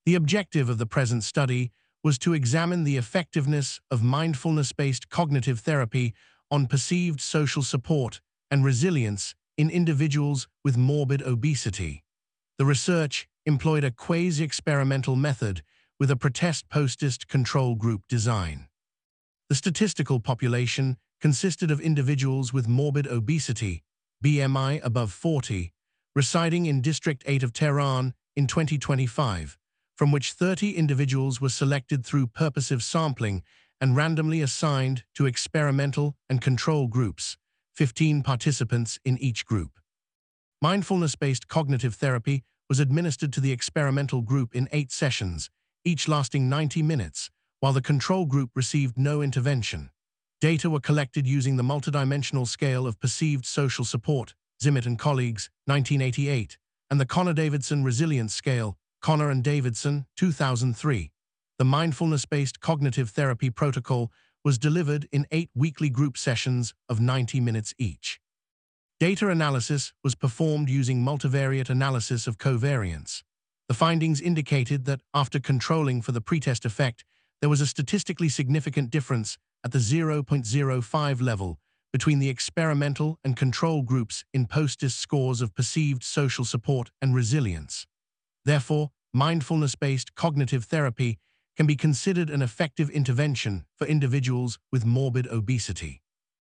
The objective of the present study was to examine the effectiveness of mindfulness-based cognitive therapy on perceived social support and resilience in individuals with morbid obesity. The research employed a quasi-experimental method with a pretest-post control group design. The statistical population consisted of individuals with morbid obesity, BMI above 40, residing in District 8 of Tehran in 2025, from which 30 individuals were selected through purposive sampling and randomly assigned to experimental and control groups, 15 participants in each group. Mindfulness-based cognitive therapy was administered to the experimental group in 8 sessions, each lasting 90 minutes, while the control group received no intervention. Data were collected using the multidimensional scale of perceived social support, Zimmet and colleagues, 1988, and the Connor-Davidson Resilience Scale, Connor and Davidson, 2003. The mindfulness-based cognitive therapy protocol was delivered in 8 weekly group sessions of 90 minutes each. Data analysis was performed using multivariate analysis of covariance. The findings indicated that after controlling for the pretest effect, there was a statistically significant difference at the 0.05 level between the experimental and control groups in post-test scores of perceived social support and resilience. Therefore, mindfulness-based cognitive therapy can be considered an effective intervention for individuals with morbid obesity.